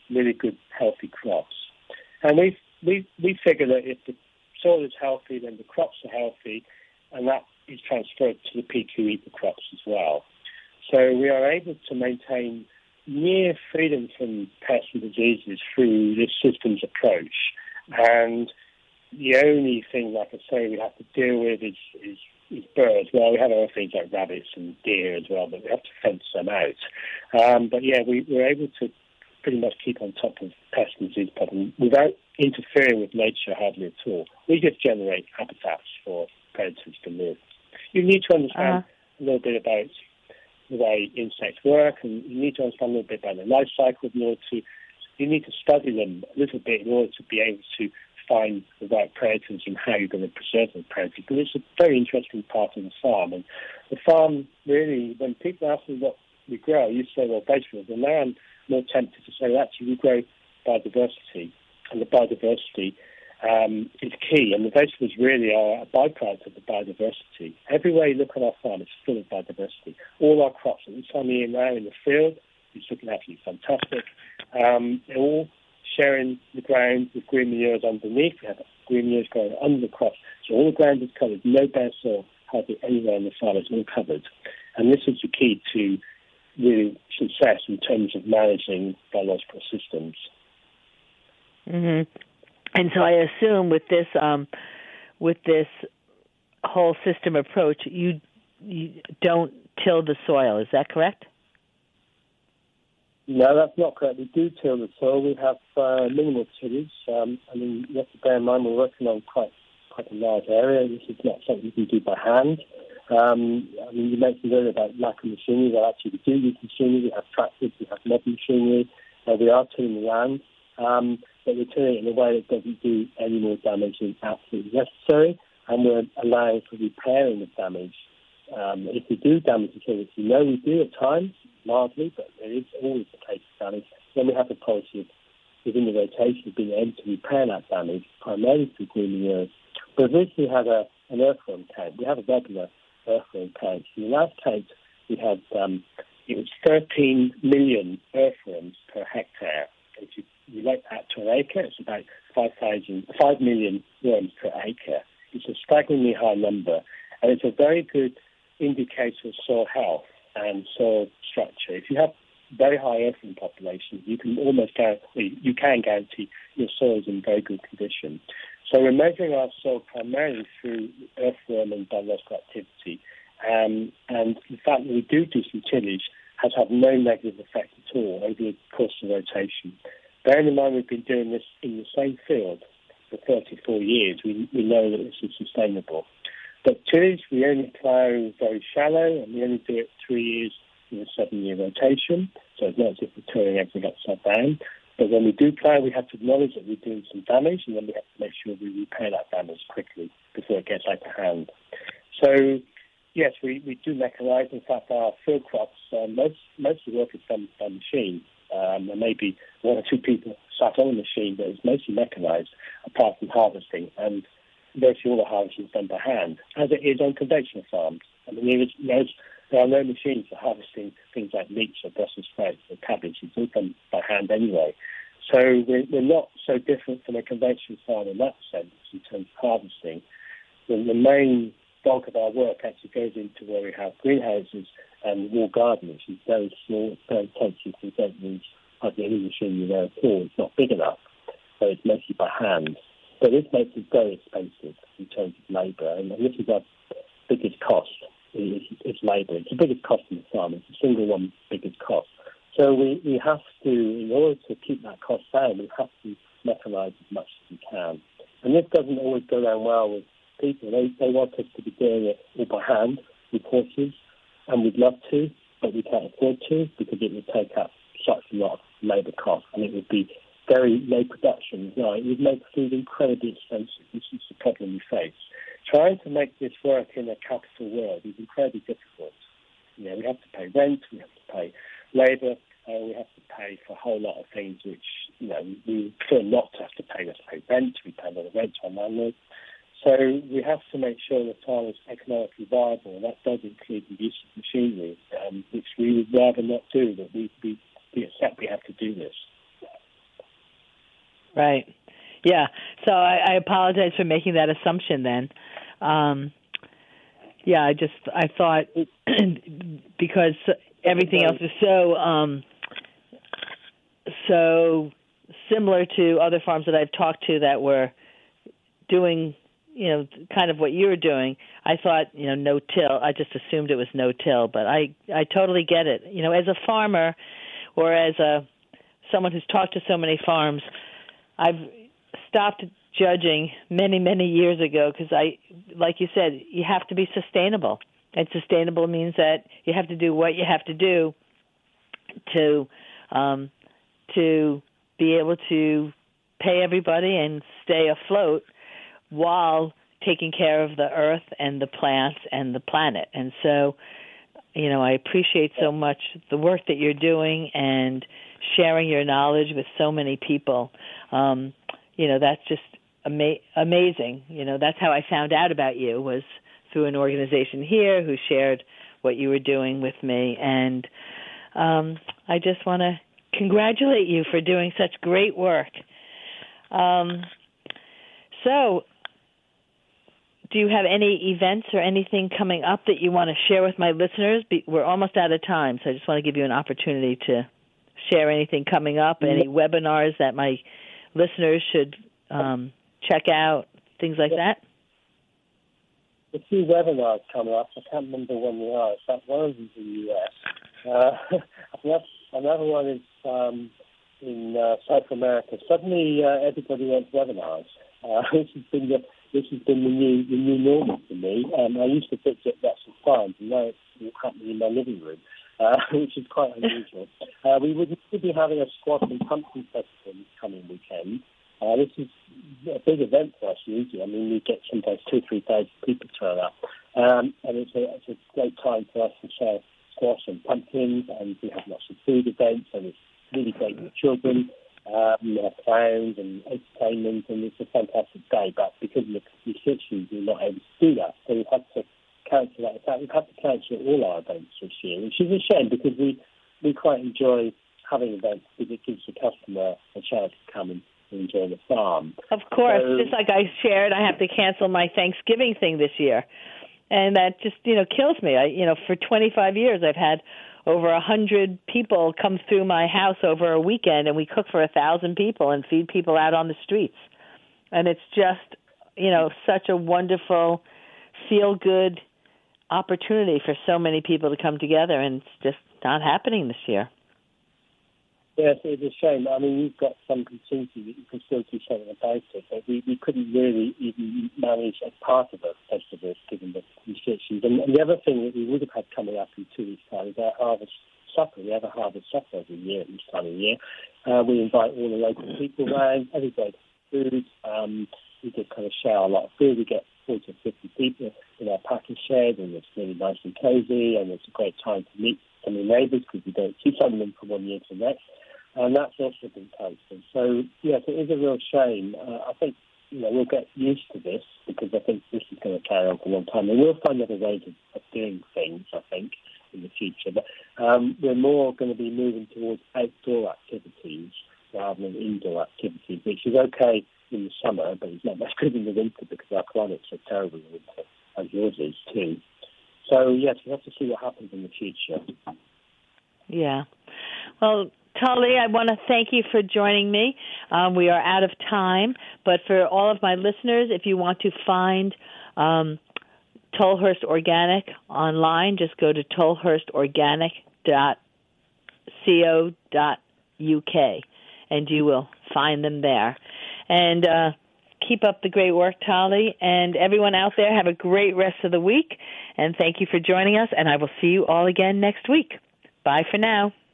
really good, healthy crops. And we figure that if the soil is healthy, then the crops are healthy, and that is transferred to the people who eat the crops as well. So we are able to maintain near freedom from pests and diseases through this systems approach. And the only thing, like I say, we have to deal with is birds. Well, we have other things like rabbits and deer as well, but we have to fence them out. But yeah, we're able to pretty much keep on top of pest and disease problems without interfering with nature hardly at all. We just generate habitats for predators to live. You need to understand a little bit about the way insects work, and you need to understand a little bit about their life cycle you need to study them a little bit in order to be able to find the right predators and how you're going to preserve those predators. But it's a very interesting part of the farm. And the farm really, when people ask me what we grow, you say, well, vegetables. And now I'm more tempted to say, well, actually, we grow biodiversity. And the biodiversity is key. And the vegetables really are a byproduct of the biodiversity. Everywhere you look on our farm, it's full of biodiversity. All our crops, at this time of year now in the field, it's looking absolutely fantastic. They're all sharing the ground with green manures underneath. We have green manures growing under the crops. So all the ground is covered, no bare soil, hardly anywhere on the farm. It's all covered. And this is the key to really success in terms of managing biological systems. Mm-hmm. And so I assume with this whole system approach, you don't till the soil. Is that correct? No, that's not correct. We do till the soil. We have minimal tillage. You have to bear in mind we're working on quite a large area. This is not something you can do by hand. You mentioned earlier about lack of machinery. Well, actually, we do use machinery. We have tractors. We have modern machinery. We are tilling the land, but we're tilling it in a way that doesn't do any more damage than absolutely necessary, and we're allowing for repairing of damage. If we do damage the soil, which we know we do at times, largely, but there is always the case of damage, then we have the policy of, within the rotation, of being able to repair that damage, primarily through green manures. But recently we had an earthworm count. We have a regular earthworm count. In the last count, we had, it was 13 million earthworms per hectare. If you relate that to an acre, it's about 5 million worms per acre. It's a staggeringly high number, and it's a very good indicator of soil health and soil structure. If you have very high earthworm population, you can guarantee your soil is in very good condition. So we're measuring our soil primarily through earthworm and biological activity, and the fact that we do some tillage has had no negative effect at all over the course of rotation. Bearing in mind we've been doing this in the same field for 34 years, we know that this is sustainable. But tillage, we only plough very shallow, and we only do it 3 years in a 7-year rotation. So it's not as if we're turning everything upside down. But when we do plough, we have to acknowledge that we're doing some damage, and then we have to make sure we repair that damage quickly before it gets out of hand. So, yes, we do mechanise. In fact, our field crops, most of the work is done by machine. There may be 1 or 2 people sat on the machine, but it's mostly mechanised, apart from harvesting. And virtually all the harvesting is done by hand, as it is on conventional farms. I mean, there are no machines for harvesting things like leeks or Brussels sprouts or cabbage. It's all done by hand anyway. So we're not so different from a conventional farm in that sense in terms of harvesting. The main bulk of our work actually goes into where we have greenhouses and wall gardens, which is very small, very intensive. We don't use hardly any machinery there at all. It's not big enough, so it's mostly by hand. So this makes it very expensive in terms of labour, and this is our biggest cost, is labour. It's the biggest cost in the farm. It's the single one biggest cost. So we have to, in order to keep that cost down, we have to mechanise as much as we can. And this doesn't always go down well with people. They want us to be doing it all by hand with horses, and we'd love to, but we can't afford to because it would take up such a lot of labour cost, and it would be very low production. It would make food incredibly expensive. This is the problem we face. Trying to make this work in a capital world is incredibly difficult. We have to pay rent, we have to pay labour, we have to pay for a whole lot of things which, we prefer not to have to pay. We have to pay rent, we pay a lot of rent to our landlord. So we have to make sure the farm is economically viable, and that does include the use of machinery, which we would rather not do, but we accept we have to do this. Right. Yeah. So I apologize for making that assumption then. Yeah, I thought because everything else is so similar to other farms that I've talked to that were doing, kind of what you were doing. I thought, no-till. I just assumed it was no-till, but I totally get it. As a farmer or as someone who's talked to so many farms, I've stopped judging many, many years ago because like you said, you have to be sustainable. And sustainable means that you have to do what you have to do to be able to pay everybody and stay afloat while taking care of the earth and the plants and the planet. And so, I appreciate so much the work that you're doing and sharing your knowledge with so many people. That's just amazing. That's how I found out about you, was through an organization here who shared what you were doing with me. And I just want to congratulate you for doing such great work. So, do you have any events or anything coming up that you want to share with my listeners? We're almost out of time, so I just want to give you an opportunity to share anything coming up, any webinars that my listeners should check out, things like that. A few webinars coming up. I can't remember when they are. In fact, one of them is in the US. Another one is in South America. Suddenly, everybody wants webinars. This has been the new normal for me. I used to pitch at Wrexham Farms, and now it's happening in my living room, which is quite unusual. We would be having a squash and pumpkin festival this coming weekend. This is a big event for us usually. I mean, we get sometimes 2,000-3,000 people turn up, and it's a great time for us to share squash and pumpkins, and we have lots of food events, and it's really great for children. We have clowns and entertainment, and it's a fantastic day. But because of the restrictions, we're not able to do that. So we've had to cancel that. In fact, we've had to cancel all our events this year, which is a shame because we quite enjoy having events because it gives the customer a chance to come and enjoy the farm. Of course. So, just like I shared, I have to cancel my Thanksgiving thing this year. And that just, kills me. For 25 years, I've had over 100 people come through my house over a weekend, and we cook for 1,000 people and feed people out on the streets. And it's just, such a wonderful, feel-good opportunity for so many people to come together, and it's just not happening this year. Yes, it's a shame. I mean, you've got some contingency that you can still do something about it, but we couldn't really even manage as part of a festival given the restrictions. And the other thing that we would have had coming up in 2 weeks' time is our harvest supper. We have a harvest supper every year at this time of year. We invite all the local people around, everybody gets food. We just kind of share a lot of food. We get 40 or 50 people in our packing shed, and it's really nice and cozy, and it's a great time to meet some of the neighbours because we don't see some of them from one year to the next. And that's also been cancelled. So, yes, it is a real shame. I think, we'll get used to this because I think this is going to carry on for a long time. And we'll find other ways of doing things, I think, in the future. But we're more going to be moving towards outdoor activities rather than indoor activities, which is okay in the summer, but it's not much good in the winter because our climates are terrible in the winter, as yours is too. So, yes, we have to see what happens in the future. Yeah. Well, Tully, I want to thank you for joining me. We are out of time, but for all of my listeners, if you want to find Tolhurst Organic online, just go to tolhurstorganic.co.uk, and you will find them there. And keep up the great work, Tully, and everyone out there, have a great rest of the week, and thank you for joining us, and I will see you all again next week. Bye for now.